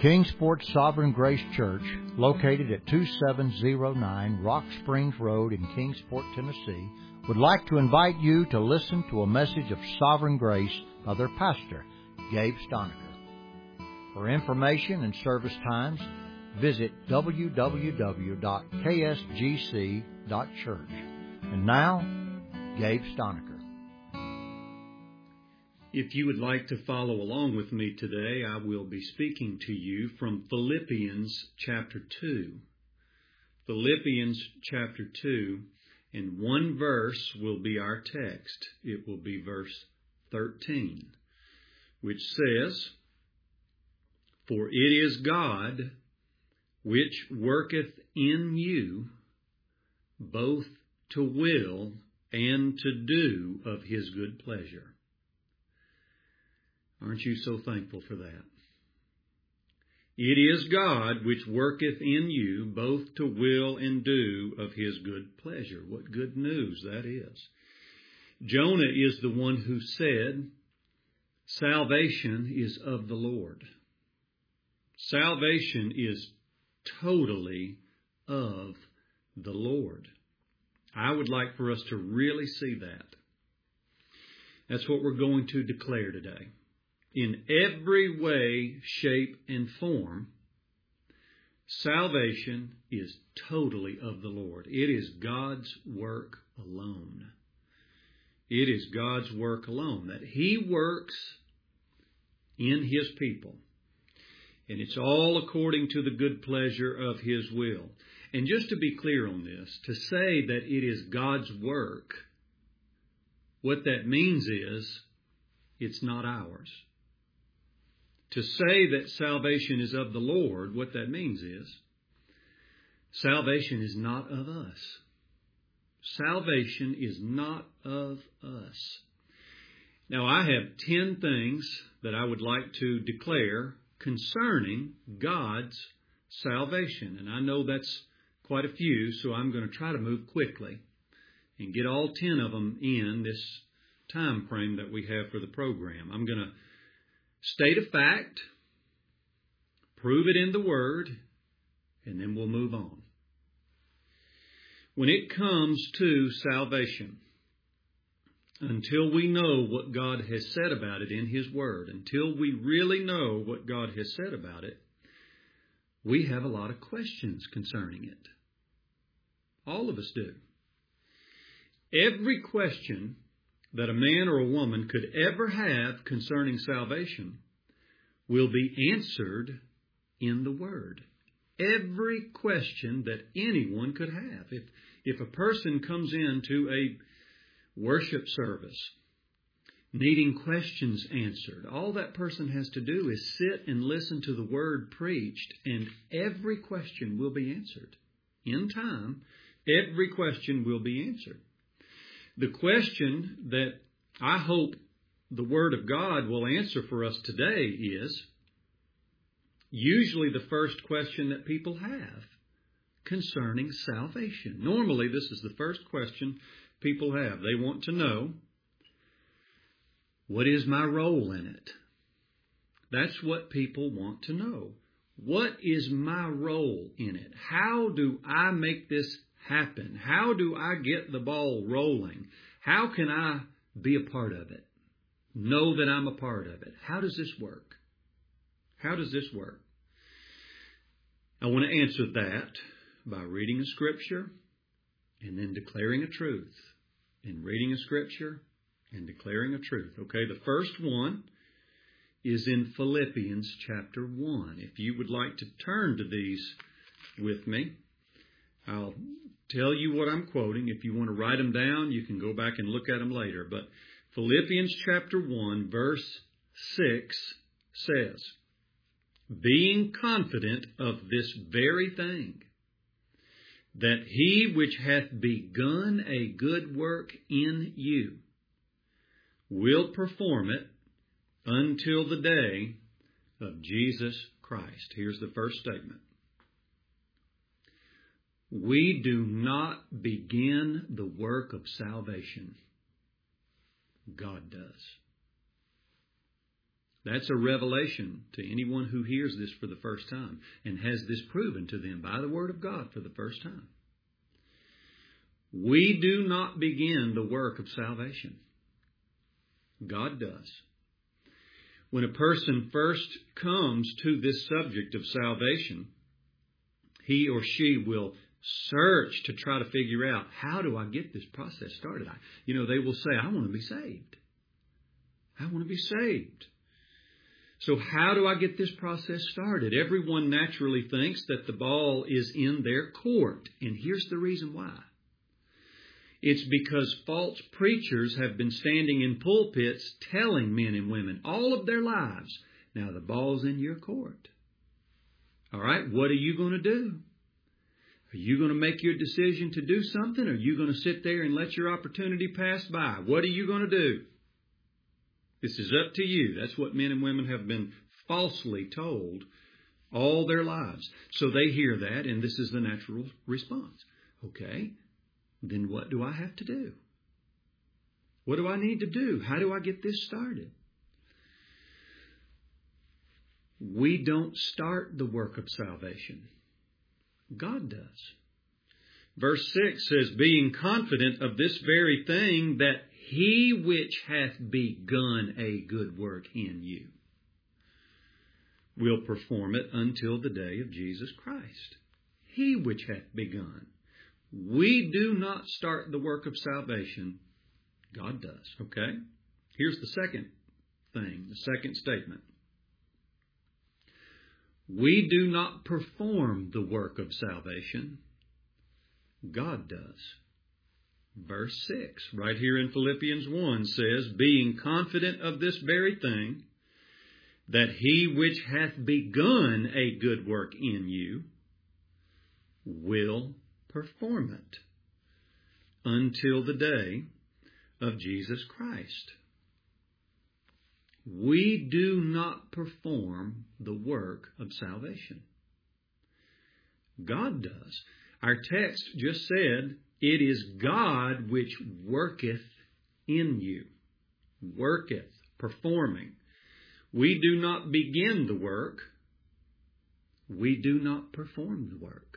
Kingsport Sovereign Grace Church, located at 2709 Rock Springs Road in Kingsport, Tennessee, would like to invite you to listen to a message of sovereign grace by their pastor, Gabe Stonecker. For information and service times, visit www.ksgc.church. And now, Gabe Stonecker. If you would like to follow along with me today, I will be speaking to you from Philippians chapter 2. Philippians chapter 2, and one verse will be our text. It will be verse 13, which says, "For it is God which worketh in you both to will and to do of His good pleasure." Aren't you so thankful for that? It is God which worketh in you both to will and do of His good pleasure. What good news that is. Jonah is the one who said, salvation is of the Lord. Salvation is totally of the Lord. I would like for us to really see that. That's what we're going to declare today. In every way, shape, and form, salvation is totally of the Lord. It is God's work alone. It is God's work alone, that He works in His people. And it's all according to the good pleasure of His will. And just to be clear on this, to say that it is God's work, what that means is it's not ours. To say that salvation is of the Lord, what that means is salvation is not of us. Salvation is not of us. Now, I have 10 things that I would like to declare concerning God's salvation. And I know that's quite a few, so I'm going to try to move quickly and get all 10 of them in this time frame that we have for the program. I'm going to state a fact, prove it in the Word, and then we'll move on. When it comes to salvation, until we know what God has said about it in His Word, until we really know what God has said about it, we have a lot of questions concerning it. All of us do. Every question that a man or a woman could ever have concerning salvation will be answered in the Word. Every question that anyone could have. If a person comes into a worship service needing questions answered, all that person has to do is sit and listen to the Word preached, and every question will be answered. In time, every question will be answered. The question that I hope the Word of God will answer for us today is usually the first question that people have concerning salvation. Normally, this is the first question people have. They want to know, what is my role in it? That's what people want to know. What is my role in it? How do I make this happen? How do I get the ball rolling? How can I be a part of it? Know that I'm a part of it. How does this work? How does this work? I want to answer that by reading a scripture and then declaring a truth. And reading a scripture and declaring a truth. Okay, the first one is in Philippians chapter 1. If you would like to turn to these with me, I'll tell you what I'm quoting. If you want to write them down, you can go back and look at them later. But Philippians chapter 1, verse 6 says, "Being confident of this very thing, that He which hath begun a good work in you will perform it until the day of Jesus Christ." Here's the first statement. We do not begin the work of salvation. God does. That's a revelation to anyone who hears this for the first time and has this proven to them by the Word of God for the first time. We do not begin the work of salvation. God does. When a person first comes to this subject of salvation, he or she will search to try to figure out, how do I get this process started? They will say, I want to be saved. I want to be saved. So how do I get this process started? Everyone naturally thinks that the ball is in their court. And here's the reason why. It's because false preachers have been standing in pulpits telling men and women all of their lives, now the ball's in your court. All right, what are you going to do? Are you going to make your decision to do something, or are you going to sit there and let your opportunity pass by? What are you going to do? This is up to you. That's what men and women have been falsely told all their lives. So they hear that, and this is the natural response. Okay, then what do I have to do? What do I need to do? How do I get this started? We don't start the work of salvation. God does. Verse 6 says, being confident of this very thing, that He which hath begun a good work in you will perform it until the day of Jesus Christ. He which hath begun. We do not start the work of salvation. God does. Okay? Here's the second thing, the second statement. We do not perform the work of salvation. God does. Verse 6, right here in Philippians 1 says, being confident of this very thing, that He which hath begun a good work in you will perform it until the day of Jesus Christ. We do not perform the work of salvation. God does. Our text just said, it is God which worketh in you. Worketh, performing. We do not begin the work. We do not perform the work.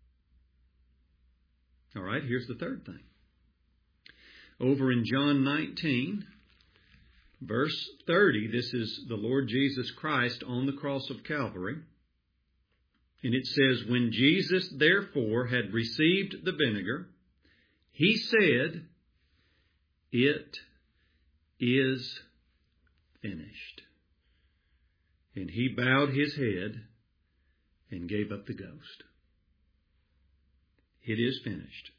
All right, here's the third thing. Over in John 19, verse 30, this is the Lord Jesus Christ on the cross of Calvary. And it says, when Jesus therefore had received the vinegar, He said, it is finished. And He bowed His head and gave up the ghost. It is finished.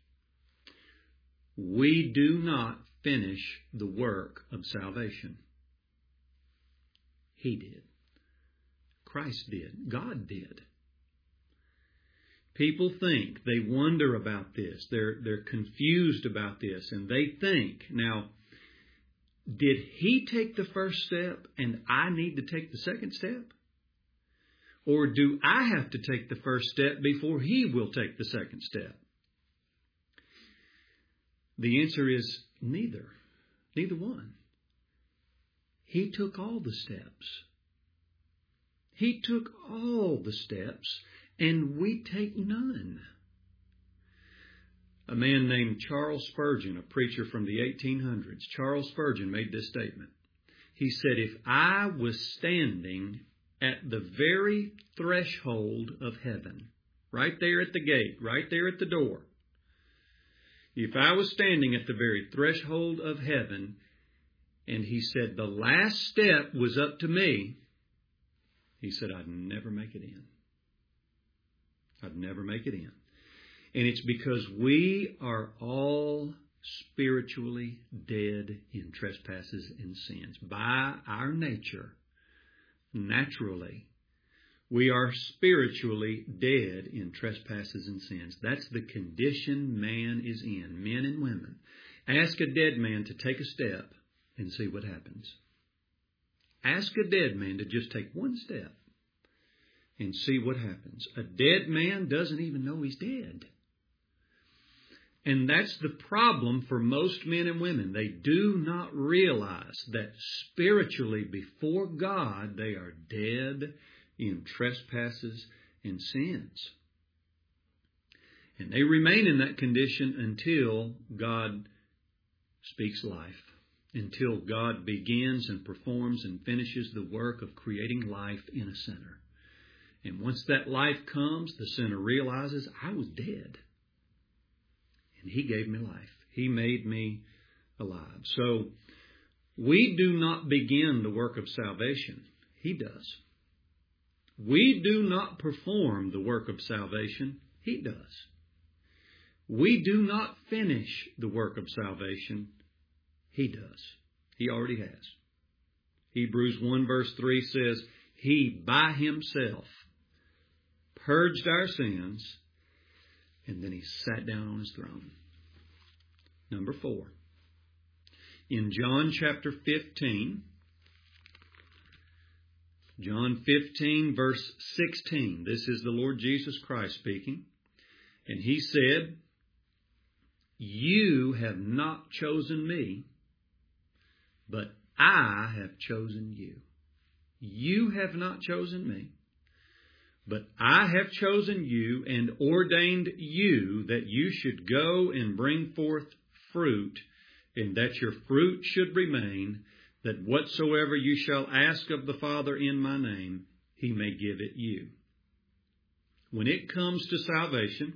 We do not finish the work of salvation. He did. Christ did. God did. People think, they wonder about this. They're confused about this, and they think, now, did He take the first step and I need to take the second step? Or do I have to take the first step before He will take the second step? The answer is neither. Neither one. He took all the steps. He took all the steps, and we take none. A man named Charles Spurgeon, a preacher from the 1800s, Charles Spurgeon made this statement. He said, if I was standing at the very threshold of heaven, right there at the gate, right there at the door, if I was standing at the very threshold of heaven, and he said the last step was up to me, he said, I'd never make it in. I'd never make it in. And it's because we are all spiritually dead in trespasses and sins. By our nature, naturally, we are spiritually dead in trespasses and sins. That's the condition man is in, men and women. Ask a dead man to take a step and see what happens. Ask a dead man to just take one step and see what happens. A dead man doesn't even know he's dead. And that's the problem for most men and women. They do not realize that spiritually before God they are dead in trespasses and sins. And they remain in that condition until God speaks life, until God begins and performs and finishes the work of creating life in a sinner. And once that life comes, the sinner realizes, I was dead. And He gave me life. He made me alive. So we do not begin the work of salvation. He does. We do not perform the work of salvation. He does. We do not finish the work of salvation. He does. He already has. Hebrews 1 verse 3 says, He by Himself purged our sins, and then He sat down on His throne. Number 4. In John chapter 15, John 15 verse 16, this is the Lord Jesus Christ speaking, and He said, You have not chosen me, but I have chosen you. You have not chosen me, but I have chosen you and ordained you that you should go and bring forth fruit, and that your fruit should remain, that whatsoever you shall ask of the Father in my name, He may give it you. When it comes to salvation,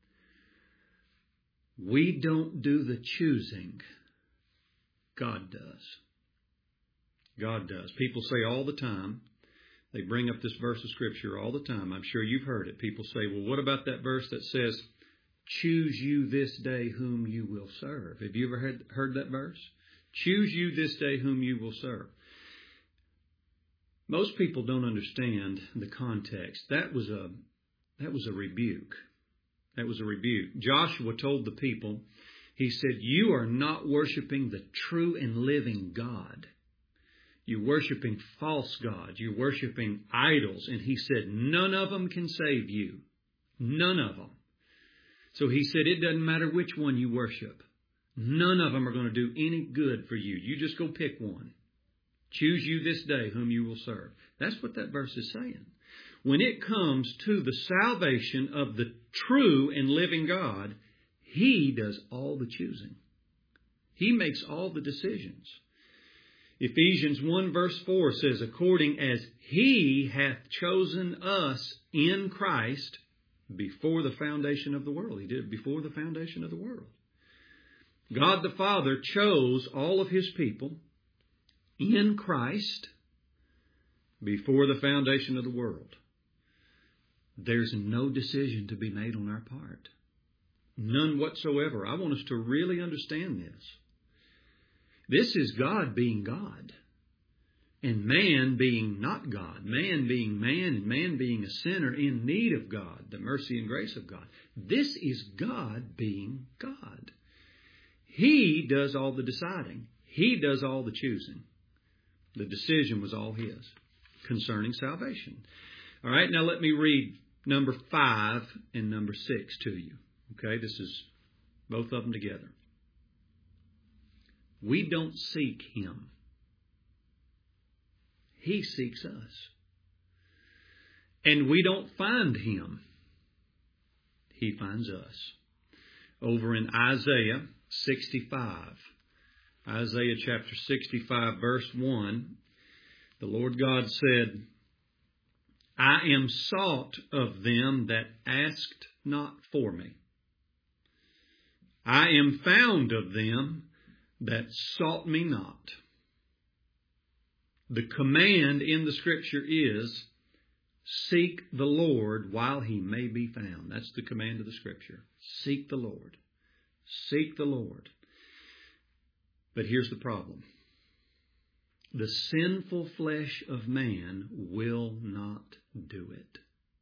we don't do the choosing. God does. God does. People say all the time, they bring up this verse of Scripture all the time. I'm sure you've heard it. People say, well, what about that verse that says, choose you this day whom you will serve? Have you ever heard that verse? Choose you this day whom you will serve. Most people don't understand the context. That was a rebuke. That was a rebuke. Joshua told the people, he said, you are not worshiping the true and living God. You're worshiping false gods. You're worshiping idols. And he said, none of them can save you. None of them. So he said, it doesn't matter which one you worship. None of them are going to do any good for you. You just go pick one. Choose you this day whom you will serve. That's what that verse is saying. When it comes to the salvation of the true and living God, He does all the choosing. He makes all the decisions. Ephesians 1 verse 4 says, according as He hath chosen us in Christ before the foundation of the world. He did it before the foundation of the world. God the Father chose all of His people in Christ before the foundation of the world. There's no decision to be made on our part. None whatsoever. I want us to really understand this. This is God being God, and man being not God. Man being man, and man being a sinner in need of God, the mercy and grace of God. This is God being God. He does all the deciding. He does all the choosing. The decision was all His concerning salvation. All right, now let me read number 5 and number 6 to you. Okay, this is both of them together. We don't seek Him. He seeks us. And we don't find Him. He finds us. Over in Isaiah 65. Isaiah chapter 65 verse 1. The Lord God said, I am sought of them that asked not for me. I am found of them that sought me not. The command in the Scripture is, seek the Lord while He may be found. That's the command of the Scripture. Seek the Lord. Seek the Lord. But here's the problem. The sinful flesh of man will not do it.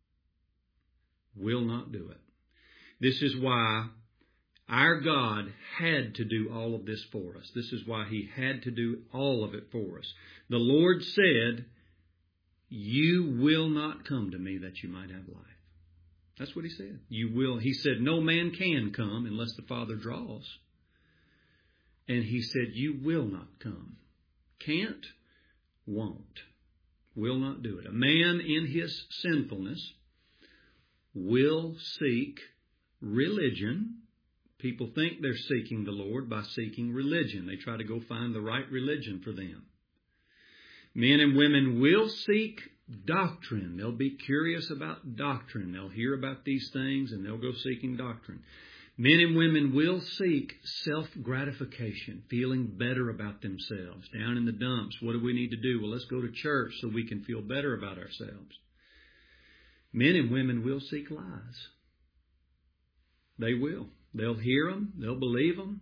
Will not do it. This is why our God had to do all of this for us. This is why He had to do all of it for us. The Lord said, you will not come to me that you might have life. That's what he said. You will. He said, no man can come unless the Father draws. And he said, you will not come. Can't, won't. Will not do it. A man in his sinfulness will seek religion. People think they're seeking the Lord by seeking religion. They try to go find the right religion for them. Men and women will seek doctrine. They'll be curious about doctrine. They'll hear about these things and they'll go seeking doctrine. Men and women will seek self-gratification, feeling better about themselves. Down in the dumps, what do we need to do? Well, let's go to church so we can feel better about ourselves. Men and women will seek lies. They will. They'll hear them. They'll believe them.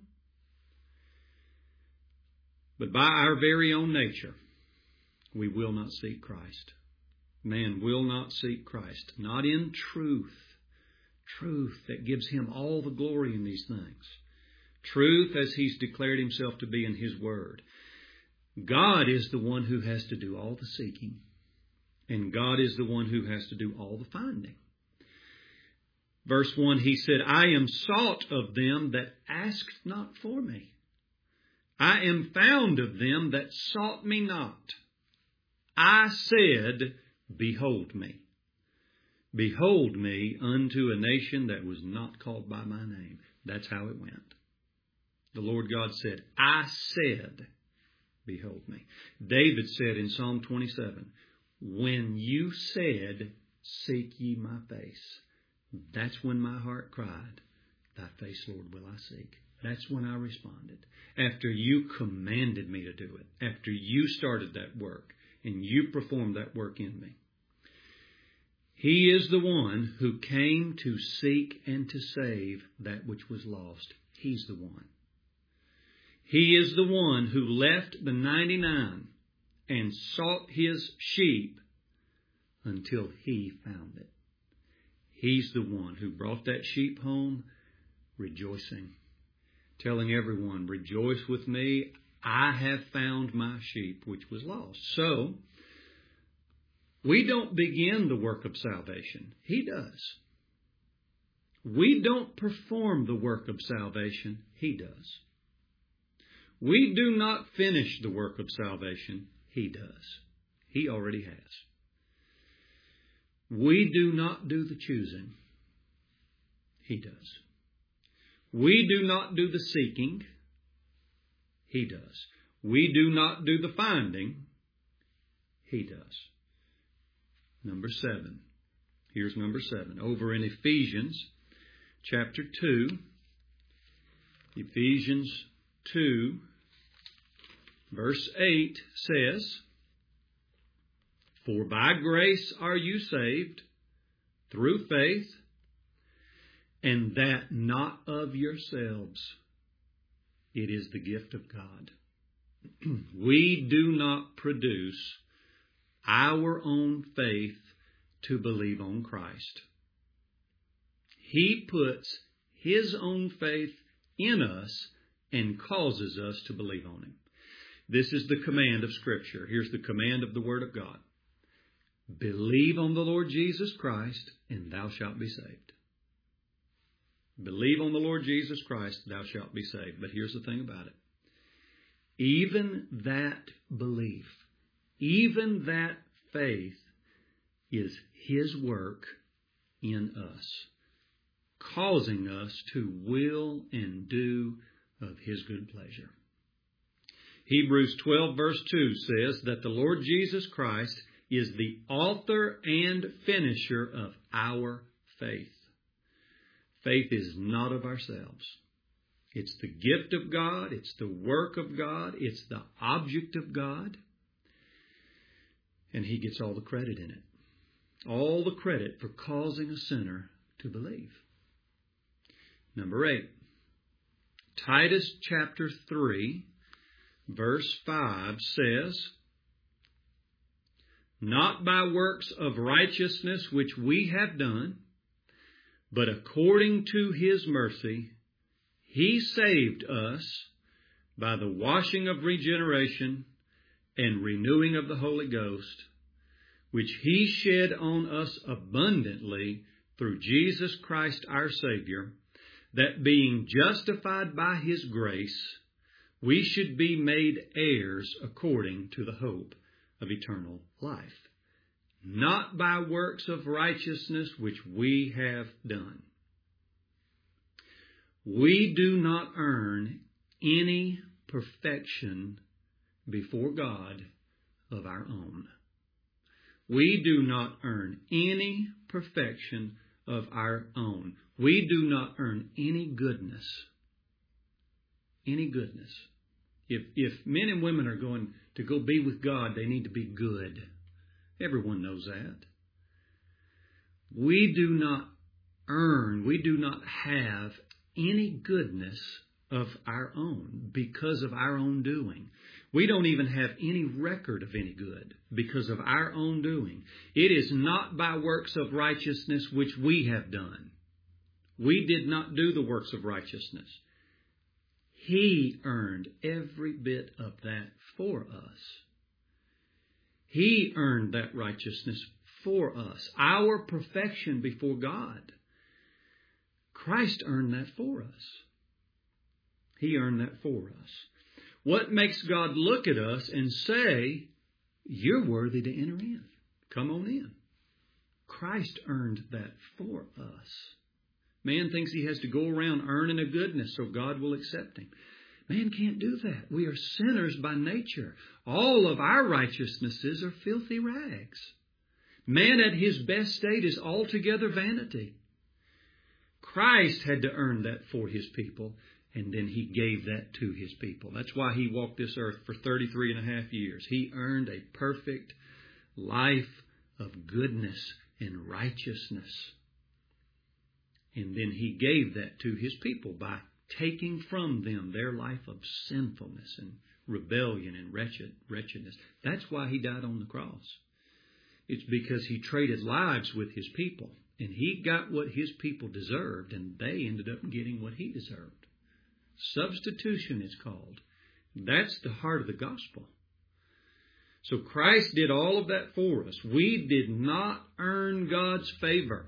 But by our very own nature, we will not seek Christ. Man will not seek Christ. Not in truth. Truth that gives Him all the glory in these things. Truth as He's declared Himself to be in His Word. God is the one who has to do all the seeking. And God is the one who has to do all the finding. Verse 1, He said, I am sought of them that asked not for me. I am found of them that sought me not. I said, behold me. Behold me unto a nation that was not called by my name. That's how it went. The Lord God said, I said, behold me. David said in Psalm 27, when you said, seek ye my face, that's when my heart cried, thy face, Lord, will I seek. That's when I responded. After you commanded me to do it. After you started that work and you performed that work in me. He is the one who came to seek and to save that which was lost. He's the one. He is the one who left the 99 and sought his sheep until he found it. He's the one who brought that sheep home rejoicing, telling everyone, rejoice with me, I have found my sheep which was lost. So, we don't begin the work of salvation. He does. We don't perform the work of salvation. He does. We do not finish the work of salvation. He does. He already has. We do not do the choosing. He does. We do not do the seeking. He does. We do not do the finding. He does. Number 7. Here's number 7. Over in Ephesians chapter 2. Ephesians 2 verse 8 says, for by grace are you saved through faith, and that not of yourselves. It is the gift of God. We do not produce our own faith to believe on Christ. He puts His own faith in us and causes us to believe on Him. This is the command of Scripture. Here's the command of the Word of God. Believe on the Lord Jesus Christ, and thou shalt be saved. Believe on the Lord Jesus Christ, thou shalt be saved. But here's the thing about it. Even that belief, even that faith is His work in us, causing us to will and do of His good pleasure. Hebrews 12 verse 2 says that the Lord Jesus Christ is the author and finisher of our faith. Faith is not of ourselves. It's the gift of God. It's the work of God. It's the object of God. And He gets all the credit in it. All the credit for causing a sinner to believe. Number 8. Titus chapter 3, verse 5 says, not by works of righteousness which we have done, but according to His mercy, He saved us by the washing of regeneration and renewing of the Holy Ghost, which He shed on us abundantly through Jesus Christ our Savior, that being justified by His grace, we should be made heirs according to the hope of eternal life, not by works of righteousness which we have done. We do not earn any perfection before God of our own. We do not earn any perfection of our own. We do not earn any goodness. Any goodness. If men and women are going to go be with God, they need to be good. Everyone knows that. We do not earn, we do not have any goodness of our own because of our own doing. We don't even have any record of any good because of our own doing. It is not by works of righteousness which we have done. We did not do the works of righteousness. He earned every bit of that for us. He earned that righteousness for us. Our perfection before God. Christ earned that for us. He earned that for us. What makes God look at us and say, you're worthy to enter in. Come on in. Christ earned that for us. Man thinks he has to go around earning a goodness so God will accept him. Man can't do that. We are sinners by nature. All of our righteousnesses are filthy rags. Man at his best state is altogether vanity. Christ had to earn that for His people, and then He gave that to His people. That's why He walked this earth for 33 and a half years. He earned a perfect life of goodness and righteousness. And then He gave that to His people by taking from them their life of sinfulness and rebellion and wretchedness. That's why He died on the cross. It's because He traded lives with His people. And He got what His people deserved, and they ended up getting what He deserved. Substitution is called. That's the heart of the gospel. So Christ did all of that for us. We did not earn God's favor.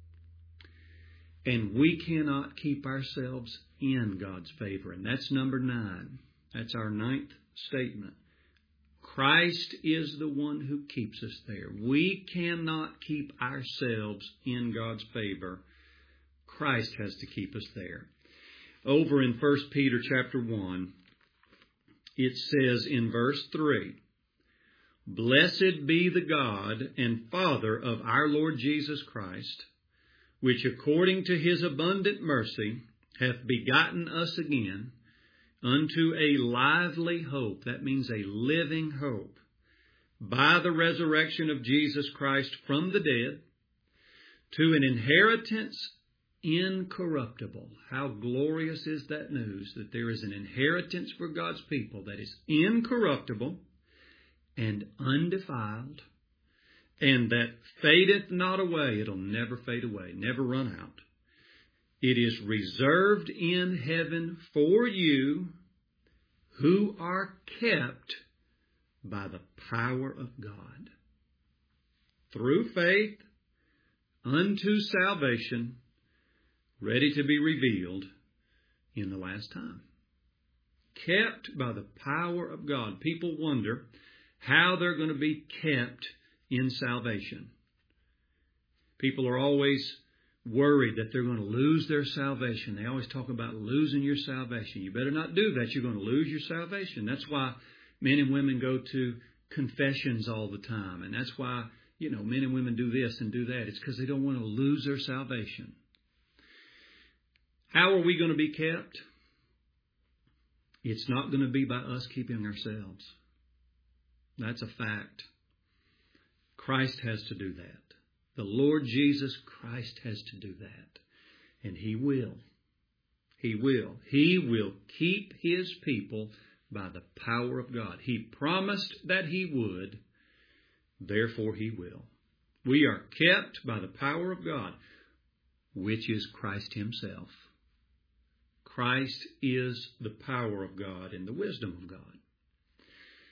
And we cannot keep ourselves in God's favor. And that's number 9. That's our 9th statement. Christ is the one who keeps us there. We cannot keep ourselves in God's favor. Christ has to keep us there. Over in 1 Peter chapter 1, it says in verse 3, Blessed be the God and Father of our Lord Jesus Christ, which according to His abundant mercy hath begotten us again unto a lively hope. That means a living hope. By the resurrection of Jesus Christ from the dead, to an inheritance incorruptible. How glorious is that news, that there is an inheritance for God's people that is incorruptible and undefiled, and that fadeth not away. It'll never fade away, never run out. It is reserved in heaven for you who are kept by the power of God through faith unto salvation, ready to be revealed in the last time. Kept by the power of God. People wonder how they're going to be kept in salvation. People are always worried that they're going to lose their salvation. They always talk about losing your salvation. You better not do that. You're going to lose your salvation. That's why men and women go to confessions all the time. And that's why, men and women do this and do that. It's because they don't want to lose their salvation. How are we going to be kept? It's not going to be by us keeping ourselves. That's a fact. Christ has to do that. The Lord Jesus Christ has to do that. And He will. He will. He will keep His people by the power of God. He promised that He would. Therefore He will. We are kept by the power of God, which is Christ Himself. Christ is the power of God and the wisdom of God.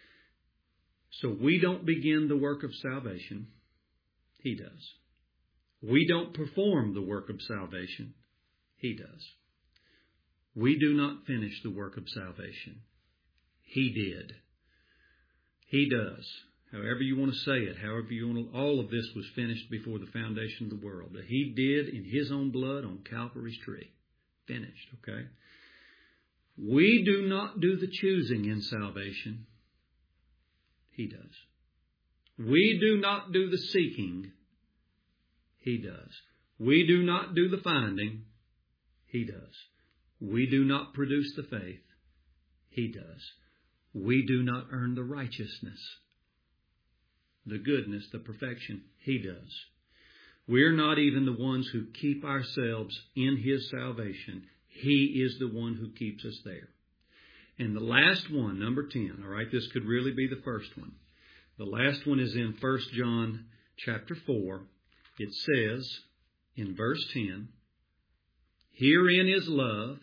So we don't begin the work of salvation. He does. We don't perform the work of salvation. He does. We do not finish the work of salvation. He did. He does. However you want to say it, however you want to, all of this was finished before the foundation of the world. That He did in His own blood on Calvary's tree. Finished, okay? We do not do the choosing in salvation. He does. We do not do the seeking. He does. We do not do the finding. He does. We do not produce the faith. He does. We do not earn the righteousness, the goodness, the perfection. He does. We're not even the ones who keep ourselves in His salvation. He is the one who keeps us there. And the last one, number 10, all right, this could really be the first one. The last one is in 1 John chapter 4. It says in verse 10, "Herein is love,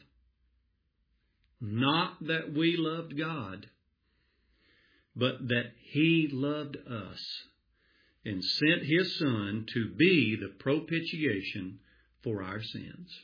not that we loved God, but that He loved us and sent His Son to be the propitiation for our sins."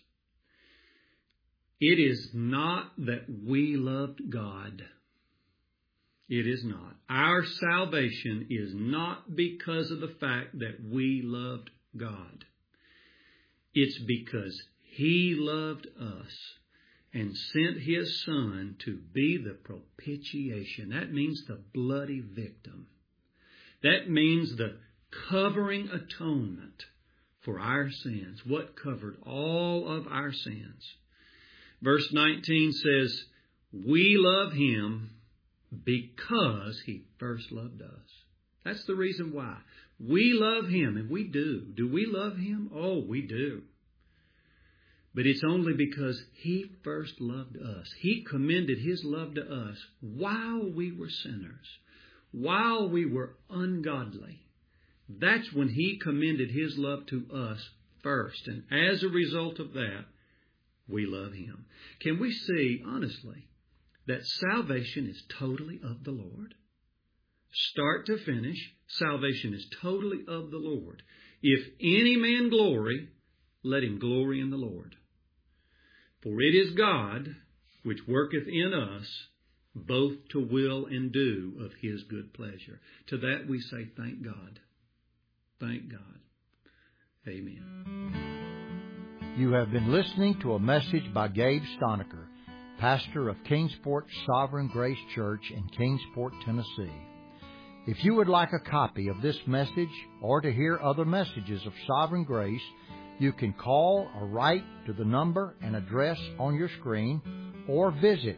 It is not that we loved God. It is not. Our salvation is not because of the fact that we loved God. It's because He loved us and sent His Son to be the propitiation. That means the bloody victim. That means the covering atonement for our sins. What covered all of our sins? Verse 19 says, "We love Him because He first loved us." That's the reason why. We love Him, and we do. Do we love Him? Oh, we do. But it's only because He first loved us. He commended His love to us while we were sinners, while we were ungodly. That's when He commended His love to us first. And as a result of that, we love Him. Can we see, honestly, that salvation is totally of the Lord? Start to finish, salvation is totally of the Lord. If any man glory, let him glory in the Lord. For it is God which worketh in us both to will and do of His good pleasure. To that we say, thank God. Thank God. Amen. You have been listening to a message by Gabe Stoniker, pastor of Kingsport Sovereign Grace Church in Kingsport, Tennessee. If you would like a copy of this message or to hear other messages of Sovereign Grace, you can call or write to the number and address on your screen or visit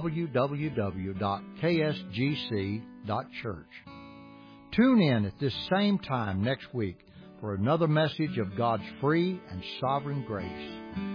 www.ksgc.church. Tune in at this same time next week for another message of God's free and sovereign grace.